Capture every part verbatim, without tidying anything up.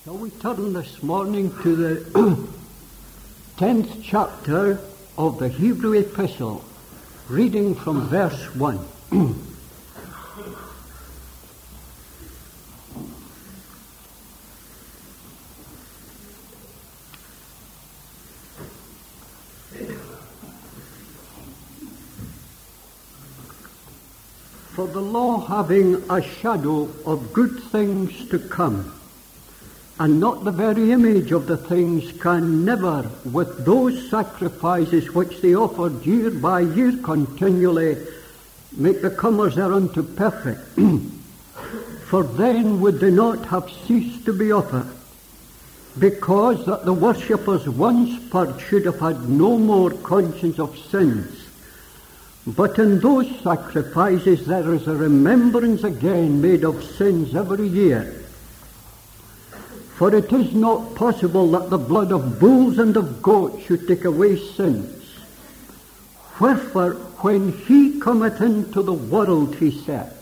Shall we turn this morning to the tenth chapter of the Hebrew Epistle, reading from verse one. For the law, having a shadow of good things to come, and not the very image of the things, can never, with those sacrifices which they offered year by year continually, make the comers thereunto perfect. For then would they not have ceased to be offered, because that the worshippers once purged should have had no more conscience of sins. But in those sacrifices there is a remembrance again made of sins every year. For it is not possible that the blood of bulls and of goats should take away sins. Wherefore, when he cometh into the world, he said,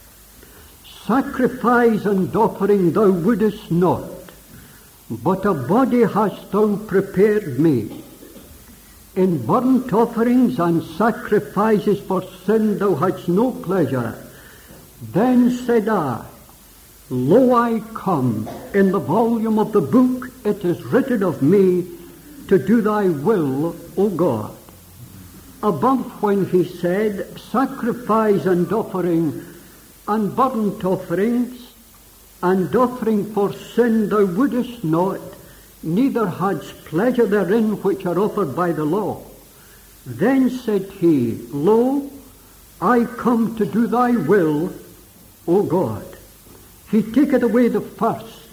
Sacrifice and offering thou wouldest not, but a body hast thou prepared me. In burnt offerings and sacrifices for sin thou hadst no pleasure. Then said I, Lo, I come, in the volume of the book it is written of me, to do thy will, O God. Above when he said, Sacrifice and offering, and burnt offerings, and offering for sin thou wouldest not, neither hadst pleasure therein which are offered by the law. Then said he, Lo, I come to do thy will, O God. He taketh away the first,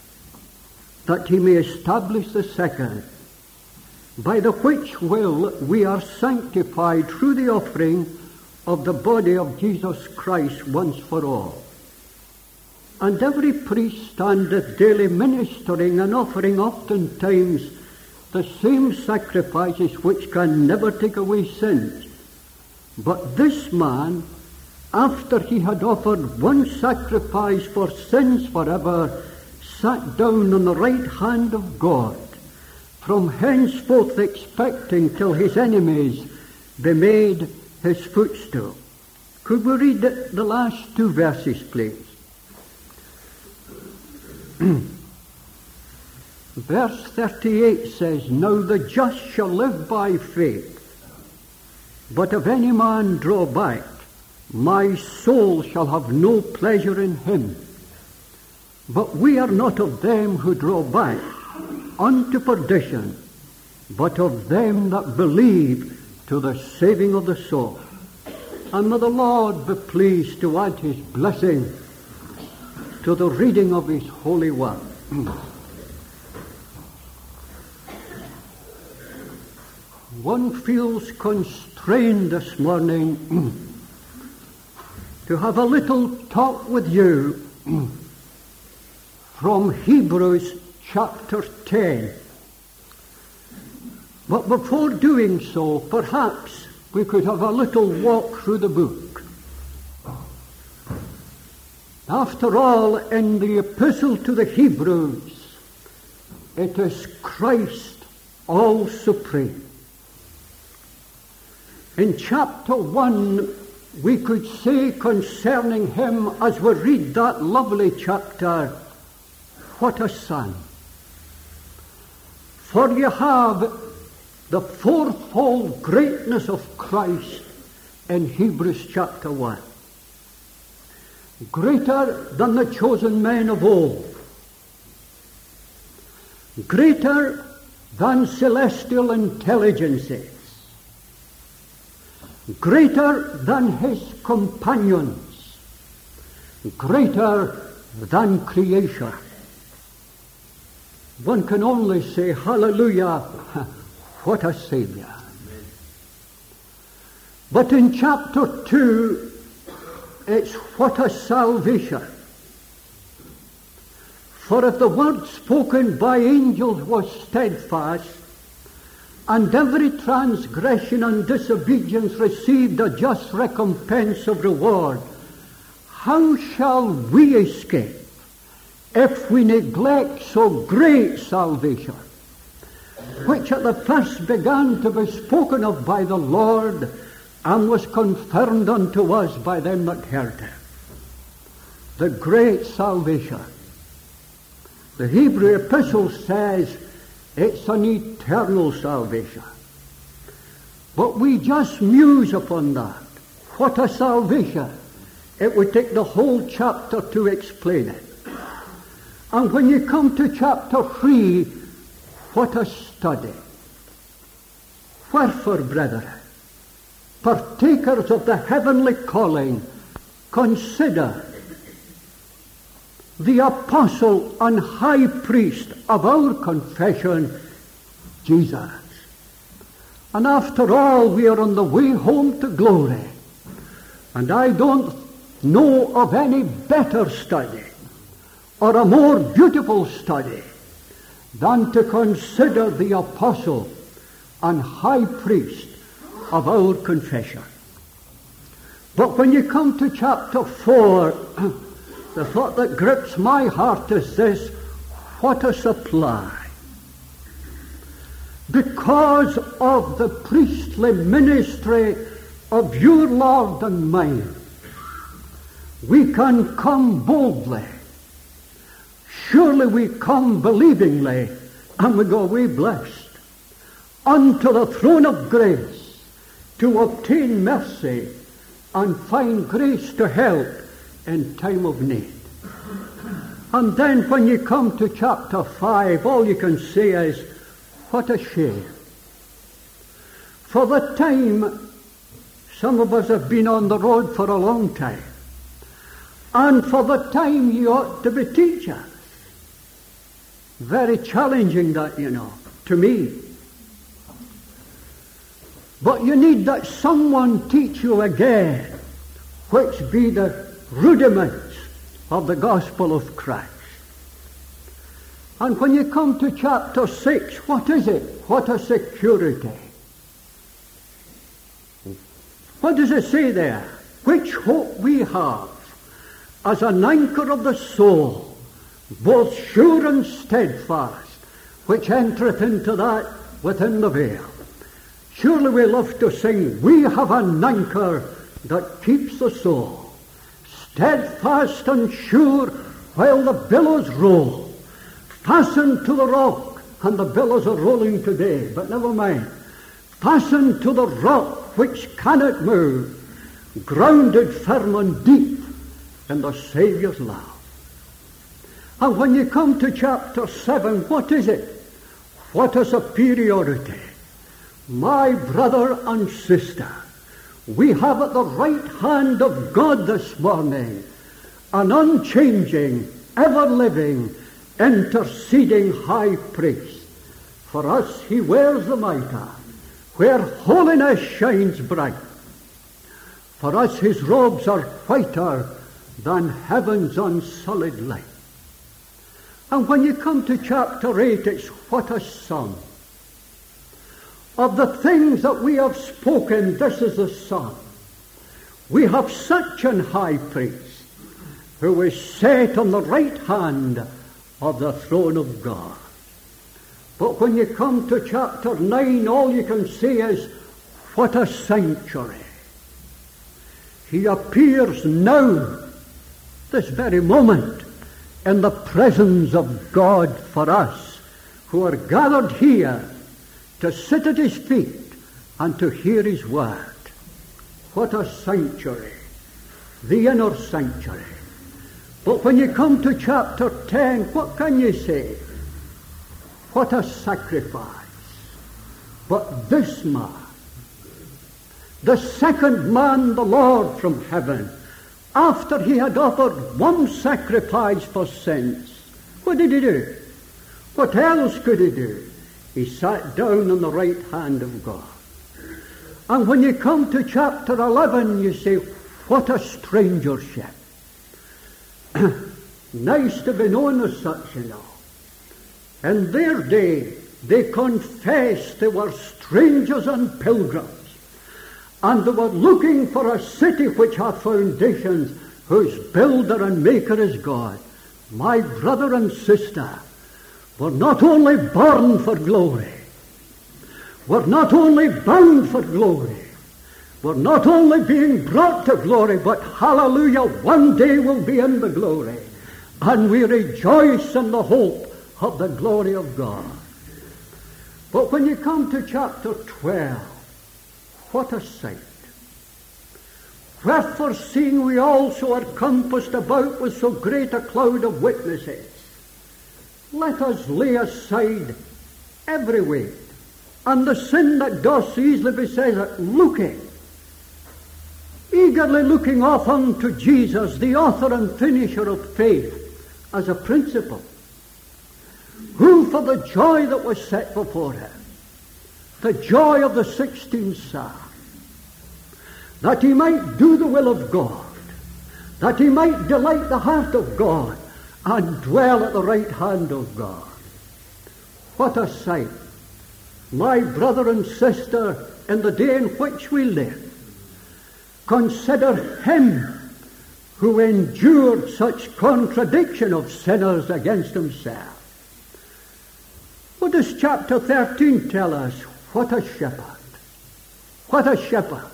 that he may establish the second, by the which will we are sanctified through the offering of the body of Jesus Christ once for all. And every priest standeth daily ministering and offering oftentimes the same sacrifices which can never take away sins. But this man, after he had offered one sacrifice for sins forever, sat down on the right hand of God, from henceforth expecting till his enemies be made his footstool. Could we read the, the last two verses, please? Verse thirty-eight says, Now the just shall live by faith, but if any man draw back, my soul shall have no pleasure in him. But we are not of them who draw back unto perdition, but of them that believe to the saving of the soul. And may the Lord be pleased to add his blessing to the reading of his holy word. One feels constrained this morning to have a little talk with you from Hebrews chapter ten. But before doing so, perhaps we could have a little walk through the book. After all, in the epistle to the Hebrews, it is Christ all supreme. In chapter one, we could say concerning him, as we read that lovely chapter, what a son. For you have the fourfold greatness of Christ in Hebrews chapter one. Greater than the chosen men of old. Greater than celestial intelligences. Greater than his companions. Greater than creation. One can only say, hallelujah, what a Savior. Amen. But in chapter two, it's what a salvation. For if the word spoken by angels was steadfast, and every transgression and disobedience received a just recompense of reward, how shall we escape if we neglect so great salvation, which at the first began to be spoken of by the Lord, and was confirmed unto us by them that heard him. The great salvation. The Hebrew epistle says it's an eternal salvation. But we just muse upon that. What a salvation. It would take the whole chapter to explain it. And when you come to chapter three, what a study. Wherefore, brethren, partakers of the heavenly calling, consider the apostle and high priest of our confession, Jesus. And after all, we are on the way home to glory. And I don't know of any better study or a more beautiful study than to consider the apostle and high priest of our confession. But when you come to chapter four, the thought that grips my heart is this: what a supply. Because of the priestly ministry of your Lord and mine, we can come boldly. Surely we come believingly, and we go away blessed unto the throne of grace to obtain mercy and find grace to help in time of need. And then when you come to chapter five, all you can say is, what a shame. For the time, some of us have been on the road for a long time, and for the time you ought to be teachers. Very challenging that, you know, to me. But you need that someone teach you again, which be the rudiments of the gospel of Christ. And when you come to chapter six, what is it? What a security. What does it say there? Which hope we have as an anchor of the soul, both sure and steadfast, which entereth into that within the veil. Surely we love to sing, we have an anchor that keeps the soul, steadfast and sure while the billows roll, fastened to the rock, and the billows are rolling today, but never mind, fastened to the rock which cannot move, grounded firm and deep in the Saviour's love. And when you come to chapter seven, what is it? What a superiority. My brother and sister, we have at the right hand of God this morning an unchanging, ever-living, interceding high priest. For us he wears the mitre, where holiness shines bright. For us his robes are whiter than heaven's unsullied light. And when you come to chapter eight, it's what a sum. Of the things that we have spoken, this is the sum. We have such an high priest who is set on the right hand of the throne of God. But when you come to chapter nine, all you can say is, what a sanctuary. He appears now, this very moment, in the presence of God for us, who are gathered here to sit at his feet and to hear his word. What a sanctuary, the inner sanctuary. But when you come to chapter ten, what can you say? What a sacrifice. But this man, the second man, the Lord from heaven, after he had offered one sacrifice for sins, what did he do? What else could he do? He sat down on the right hand of God. And when you come to chapter eleven, you say, what a strangership. Nice to be known as such, you know. In their day, they confessed they were strangers and pilgrims, and they were looking for a city which hath foundations, whose builder and maker is God. My brother and sister, we're not only born for glory, we're not only bound for glory, we're not only being brought to glory, but hallelujah, one day we'll be in the glory. And we rejoice in the hope of the glory of God. But when you come to chapter twelve, what a sight. Wherefore, seeing we also are compassed about with so great a cloud of witnesses, let us lay aside every weight, and the sin that doth easily beset us, looking, eagerly looking off unto Jesus, the author and finisher of faith, as a principle, who for the joy that was set before him, the joy of the sixteenth Psalm, that he might do the will of God, that he might delight the heart of God, and dwell at the right hand of God. What a sight. My brother and sister, in the day in which we live, consider him who endured such contradiction of sinners against himself. What does chapter thirteen tell us? What a shepherd. What a shepherd.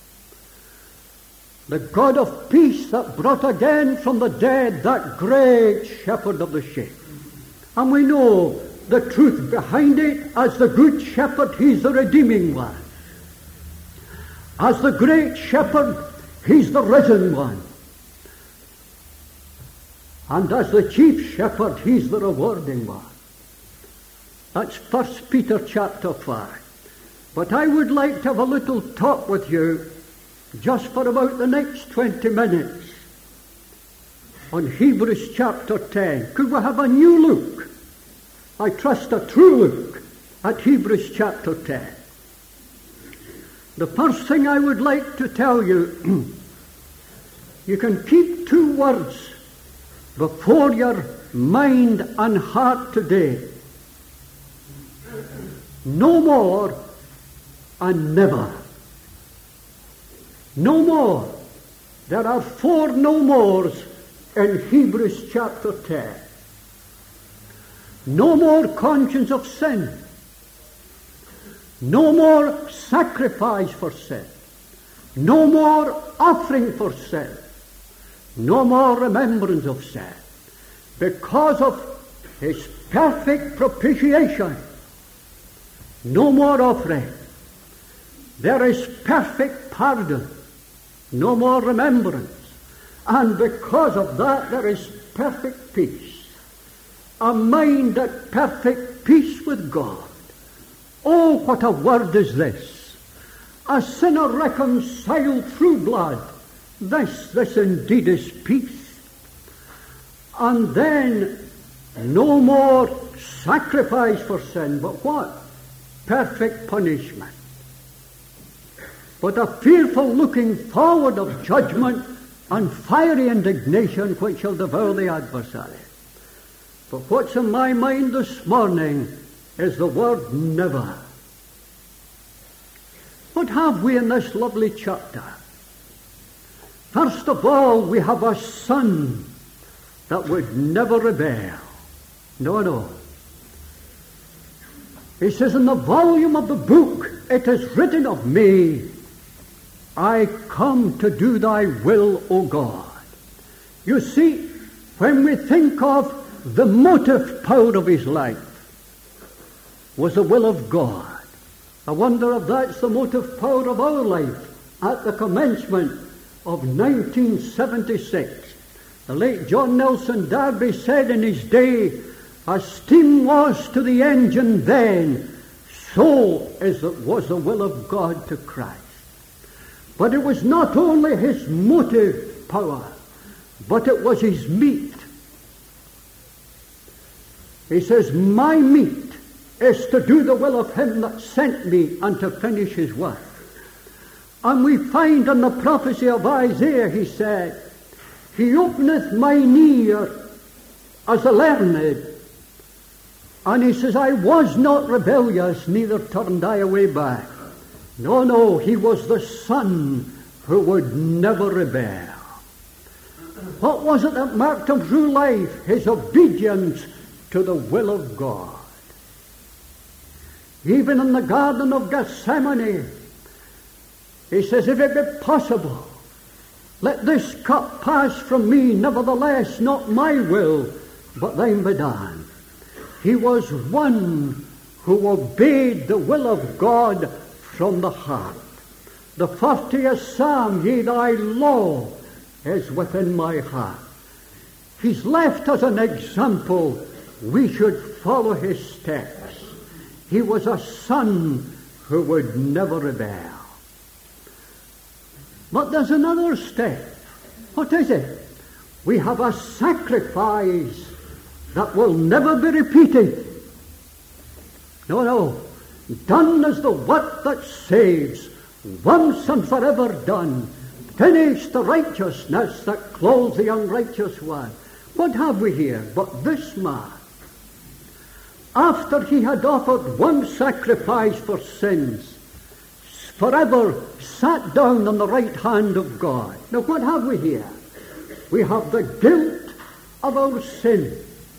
The God of peace that brought again from the dead that great shepherd of the sheep. And we know the truth behind it. As the good shepherd, he's the redeeming one. As the great shepherd, he's the risen one. And as the chief shepherd, he's the rewarding one. That's First Peter chapter five. But I would like to have a little talk with you just for about the next twenty minutes on Hebrews chapter ten. Could we have a new look? I trust a true look at Hebrews chapter ten. The first thing I would like to tell you, you can keep two words before your mind and heart today. No more and never. No more. There are four no mores in Hebrews chapter ten. No more conscience of sin. No more sacrifice for sin. No more offering for sin. No more remembrance of sin. Because of his perfect propitiation. No more offering. There is perfect pardon. No more remembrance. And because of that, there is perfect peace. A mind at perfect peace with God. Oh, what a word is this. A sinner reconciled through blood. This, this indeed is peace. And then, no more sacrifice for sin, but what? Perfect punishment. But a fearful looking forward of judgment and fiery indignation which shall devour the adversary. But what's in my mind this morning is the word never. What have we in this lovely chapter? First of all, we have a son that would never rebel. No, no. He says, in the volume of the book it is written of me, I come to do thy will, O God. You see, when we think of the motive power of his life, was the will of God. I wonder if that's the motive power of our life at the commencement of nineteen seventy-six. The late John Nelson Darby said in his day, as steam was to the engine then, so is it was the will of God to Christ. But it was not only his motive power, but it was his meat. He says, my meat is to do the will of him that sent me and to finish his work. And we find in the prophecy of Isaiah, he said, he openeth mine ear as a learned. And he says, I was not rebellious, neither turned I away back. No, no, he was the son who would never rebel. What was it that marked him through life? His obedience to the will of God. Even in the Garden of Gethsemane, he says, if it be possible, let this cup pass from me, nevertheless, not my will, but thine be done. He was one who obeyed the will of God from the heart. The fortieth Psalm, yea, thy law is within my heart. He's left us an example. We should follow his steps. He was a son who would never rebel. But there's another step. What is it? We have a sacrifice that will never be repeated. No, no. Done is the work that saves, once and forever done. Finished the righteousness that clothes the unrighteous one. What have we here but this man? After he had offered one sacrifice for sins, forever sat down on the right hand of God. Now what have we here? We have the guilt of our sin.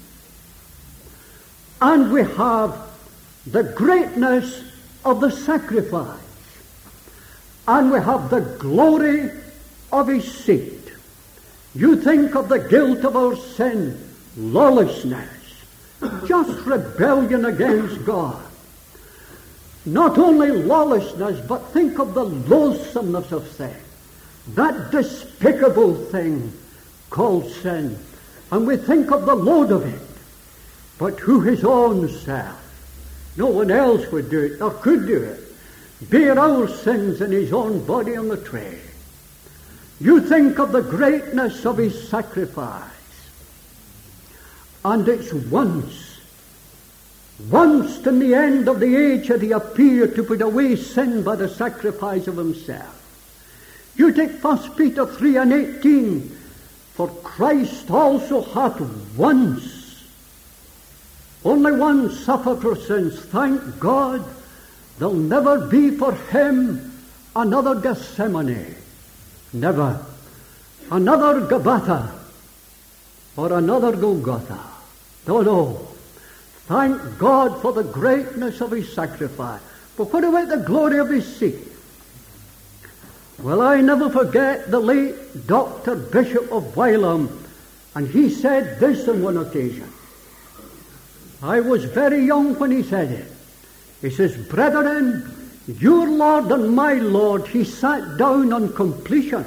And we have the greatness of the sacrifice. And we have the glory of his seat. You think of the guilt of our sin, lawlessness, just rebellion against God. Not only lawlessness, but think of the loathsomeness of sin. That despicable thing called sin. And we think of the load of it. But who his own self, no one else would do it, or could do it, bear our sins in his own body on the tree. You think of the greatness of his sacrifice. And it's once, once in the end of the age that he appeared to put away sin by the sacrifice of himself. You take First Peter three and eighteen, for Christ also hath once, only once suffered for sins. Thank God, there'll never be for him another Gethsemane. Never. Another Gabbatha or another Golgotha. No, no. Thank God for the greatness of his sacrifice. But what about the glory of his seat? Well, I never forget the late Doctor Bishop of Wylam, and he said this on one occasion. I was very young when he said it. He says, brethren, your Lord and my Lord, he sat down on completion.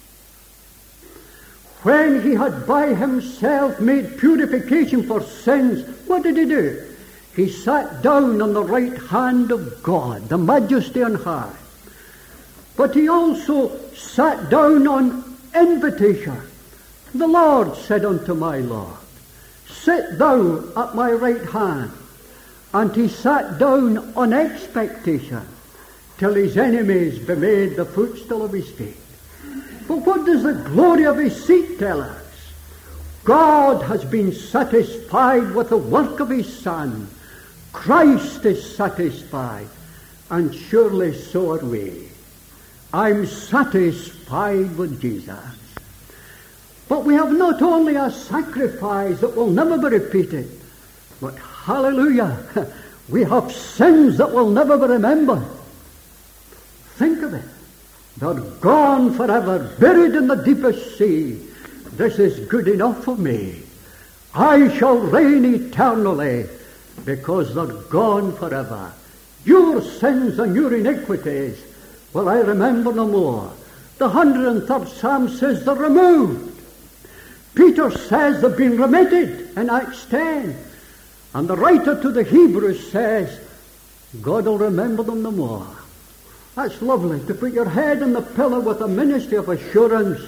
When he had by himself made purification for sins, what did he do? He sat down on the right hand of God, the majesty on high. But he also sat down on invitation. The Lord said unto my Lord, sit thou at my right hand. And he sat down on expectation, till his enemies be made the footstool of his feet. But what does the glory of his seat tell us? God has been satisfied with the work of his Son. Christ is satisfied, and surely so are we. I'm satisfied with Jesus. But we have not only a sacrifice that will never be repeated, but hallelujah, we have sins that will never be remembered. Think of it. They're gone forever, buried in the deepest sea. This is good enough for me. I shall reign eternally because they're gone forever. Your sins and your iniquities, well, I remember no more. The one hundred third Psalm says they're removed. Peter says they've been remitted in Acts ten. And the writer to the Hebrews says, God will remember them no more. That's lovely, to put your head on the pillow with a ministry of assurance.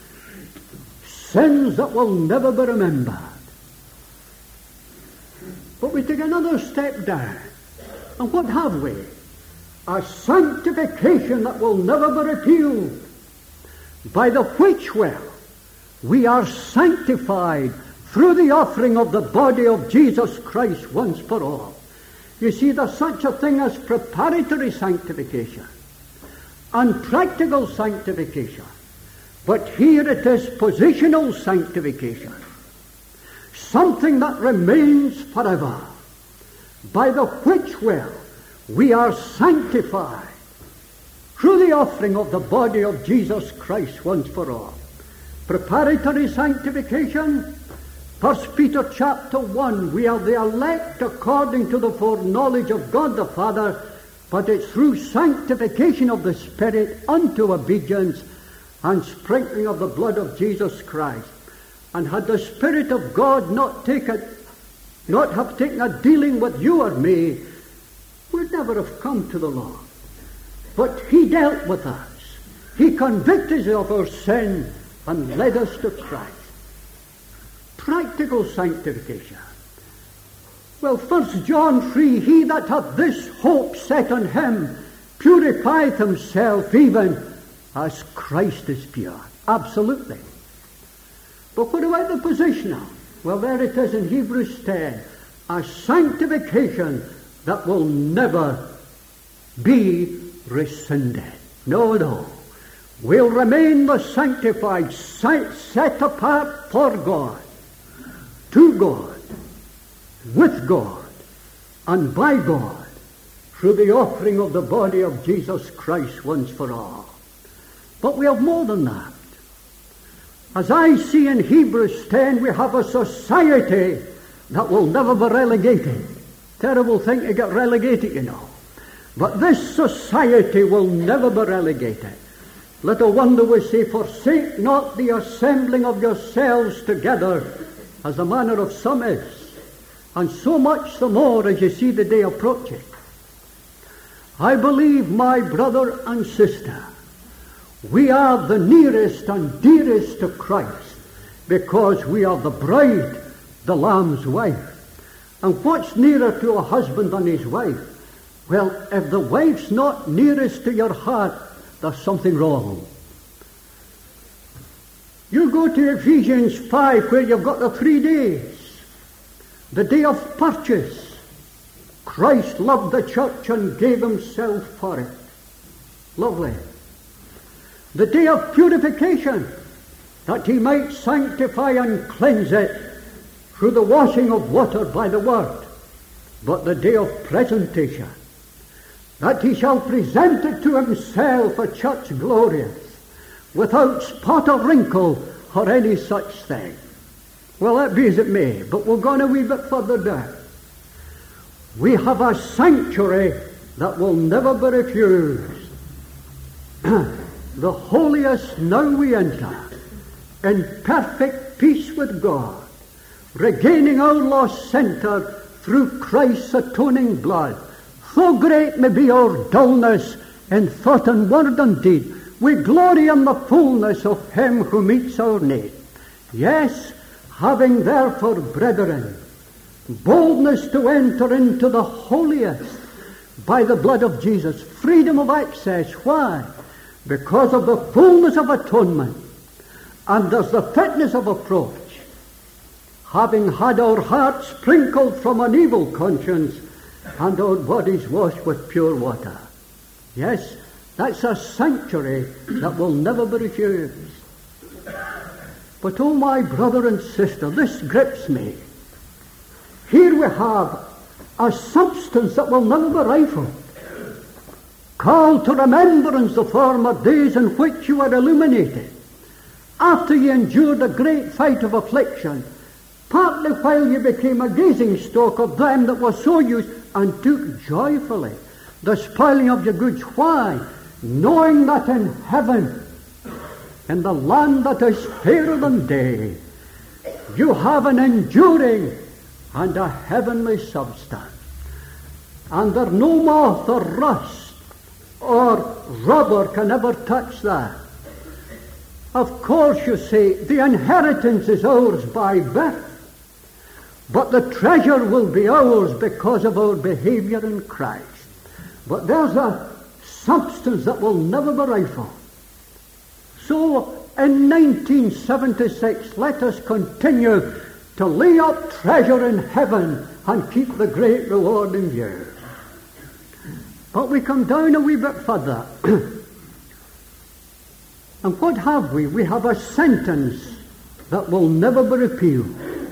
Sins that will never be remembered. But we take another step down. And what have we? A sanctification that will never be repealed. By the which will we are sanctified through the offering of the body of Jesus Christ once for all. You see, there's such a thing as preparatory sanctification and practical sanctification. But here it is positional sanctification, something that remains forever, by the which will we are sanctified through the offering of the body of Jesus Christ once for all. Preparatory sanctification, First Peter chapter one, we are the elect according to the foreknowledge of God the Father, but it's through sanctification of the Spirit unto obedience and sprinkling of the blood of Jesus Christ. And had the Spirit of God not taken, not have taken a dealing with you or me, we'd never have come to the Lord. But He dealt with us. He convicted us of our sin and led us to Christ. Practical sanctification. Well, First John three, he that hath this hope set on him purifieth himself even as Christ is pure. Absolutely. But what about the positional? Well, there it is in Hebrews ten. A sanctification that will never be rescinded. No, no. We'll remain the sanctified, set apart for God, to God, with God, and by God, through the offering of the body of Jesus Christ once for all. But we have more than that. As I see in Hebrews ten, we have a society that will never be relegated. Terrible thing to get relegated, you know. But this society will never be relegated. Little wonder we say, forsake not the assembling of yourselves together, as the manner of some is, and so much the more as you see the day approaching. I believe, my brother and sister, we are the nearest and dearest to Christ, because we are the bride, the Lamb's wife. And what's nearer to a husband than his wife? Well, if the wife's not nearest to your heart, there's something wrong. You go to Ephesians five, where you've got the three days. The day of purchase. Christ loved the church and gave himself for it. Lovely. The day of purification, that he might sanctify and cleanse it through the washing of water by the word. But the day of presentation, that he shall present it to himself a church glorious, without spot or wrinkle or any such thing. Well, that be as it may, but we'll go on a wee bit further down. We have a sanctuary that will never be refused. The holiest now we enter, in perfect peace with God, regaining our lost centre through Christ's atoning blood. So great may be our dullness in thought and word and deed, we glory in the fullness of him who meets our need. Yes, having therefore, brethren, boldness to enter into the holiest by the blood of Jesus, freedom of access. Why? Because of the fullness of atonement, and there's the fitness of approach, having had our hearts sprinkled from an evil conscience and our bodies washed with pure water. Yes, that's a sanctuary that will never be refused. But oh, my brother and sister, this grips me. Here we have a substance that will never be rifled. Call to remembrance the former days in which you were illuminated, after you endured a great fight of affliction, partly while you became a gazing stock of them that were so used, and took joyfully the spoiling of your goods. Why? Knowing that in heaven, in the land that is fairer than day, you have an enduring and a heavenly substance, and there no moth or rust or rubber can ever touch that. Of course, you say, the inheritance is ours by birth, but the treasure will be ours because of our behavior in Christ. But there's a substance that will never be rifled. So, in nineteen seventy-six, let us continue to lay up treasure in heaven and keep the great reward in view. But we come down a wee bit further. And what have we? We have a sentence that will never be repealed.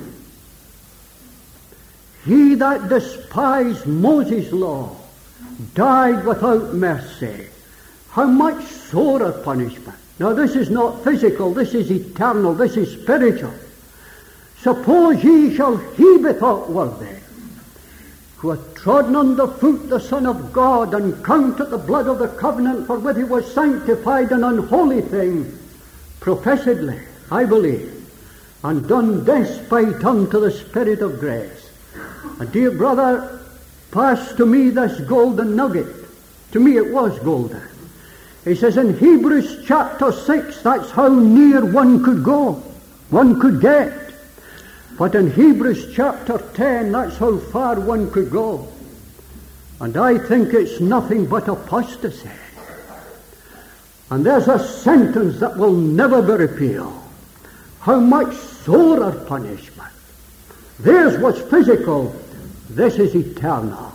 He that despised Moses' law died without mercy. How much sorer punishment. Now this is not physical, this is eternal, this is spiritual. Suppose ye shall he be thought worthy, who hath trodden under foot the Son of God, and counted the blood of the covenant wherewith he was sanctified an unholy thing, professedly, I believe, and done despite unto the Spirit of grace. And dear brother, pass to me this golden nugget. To me it was golden. He says in Hebrews chapter six, that's how near one could go, one could get. But in Hebrews chapter ten, that's how far one could go. And I think it's nothing but apostasy. And there's a sentence that will never be repealed. How much sorer punishment. Theirs was physical, this is eternal.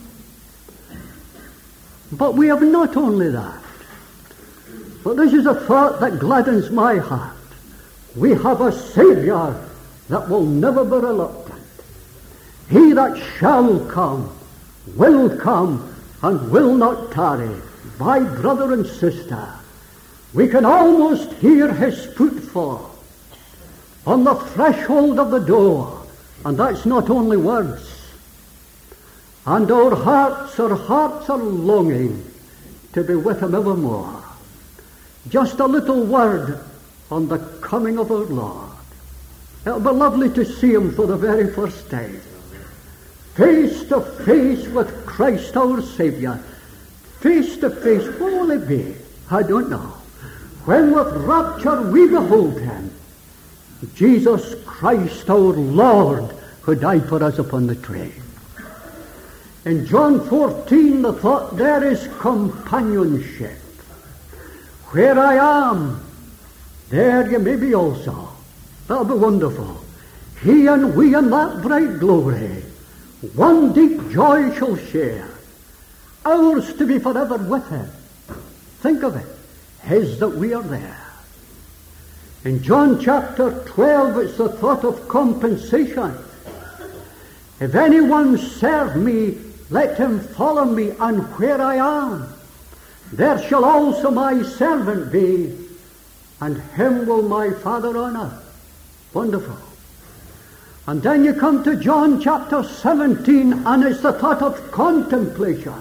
But we have not only that, but this is a thought that gladdens my heart. We have a Saviour that will never be reluctant. He that shall come, will come, and will not tarry. My brother and sister, we can almost hear his footfall on the threshold of the door, and that's not only words. And our hearts, our hearts are longing to be with him evermore. Just a little word on the coming of our Lord. It'll be lovely to see him for the very first time. Face to face with Christ our Saviour. Face to face, what will it be? I don't know. When with rapture we behold him, Jesus Christ our Lord, who died for us upon the tree. In John fourteen, the thought there is companionship. Where I am, there you may be also. That'll be wonderful. He and we in that bright glory, one deep joy shall share. Ours to be forever with him. Think of it. His that we are there. In John chapter twelve, it's the thought of compensation. If anyone serve me, let him follow me, and where I am, there shall also my servant be, and him will my Father honor. Wonderful. And then you come to John chapter seventeen, and it's the thought of contemplation.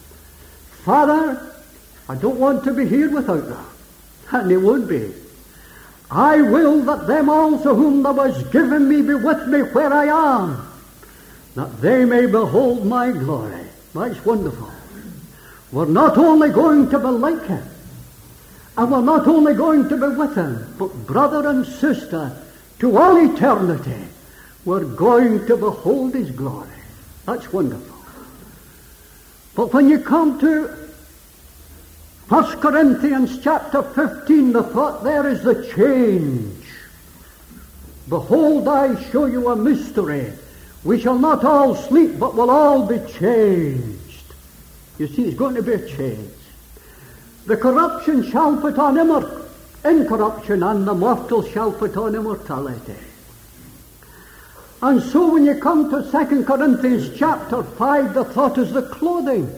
Father, I don't want to be here without that. And he would be. I will that them also whom thou hast given me be with me where I am, that they may behold my glory. That's wonderful. We're not only going to be like him, and we're not only going to be with him, but brother and sister, to all eternity, we're going to behold his glory. That's wonderful. But when you come to First Corinthians chapter fifteen, the thought there is the change. Behold, I show you a mystery. We shall not all sleep, but will all be changed. You see, it's going to be a change. The corruption shall put on immor- incorruption, and the mortal shall put on immortality. And so when you come to Second Corinthians chapter five, the thought is the clothing.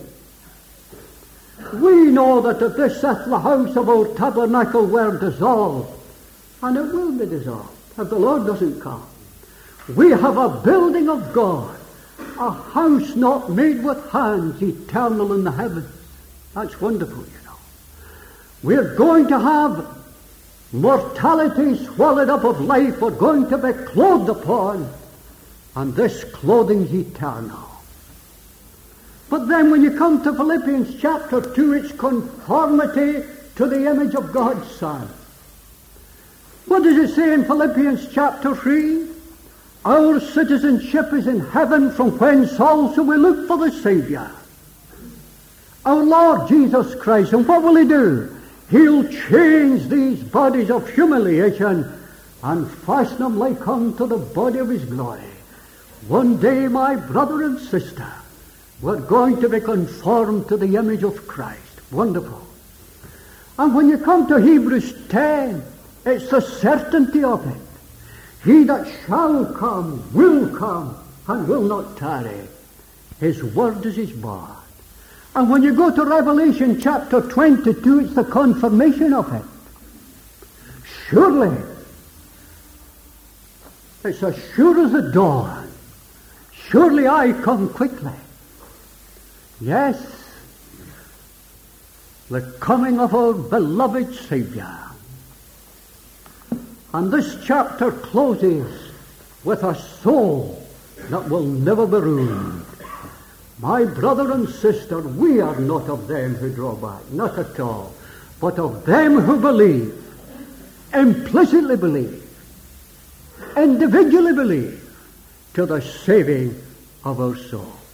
We know that if this earthly house of our tabernacle were dissolved, and it will be dissolved if the Lord doesn't come, we have a building of God, a house not made with hands, eternal in the heavens. That's wonderful, you know. We're going to have mortality swallowed up of life. We're going to be clothed upon, and this clothing's eternal. But then when you come to Philippians chapter two, it's conformity to the image of God's Son. What does it say in Philippians chapter three? Our citizenship is in heaven, from whence also we look for the Saviour, our Lord Jesus Christ. And what will he do? He'll change these bodies of humiliation and fasten them like unto the body of his glory. One day, my brother and sister, we're going to be conformed to the image of Christ. Wonderful. And when you come to Hebrews ten, it's the certainty of it. He that shall come will come and will not tarry. His word is his word. And when you go to Revelation chapter twenty-two, it's the confirmation of it. Surely, it's as sure as the dawn. Surely I come quickly. Yes, the coming of our beloved Savior. And this chapter closes with a soul that will never be ruined. My brother and sister, we are not of them who draw back, not at all, but of them who believe, implicitly believe, individually believe, to the saving of our soul.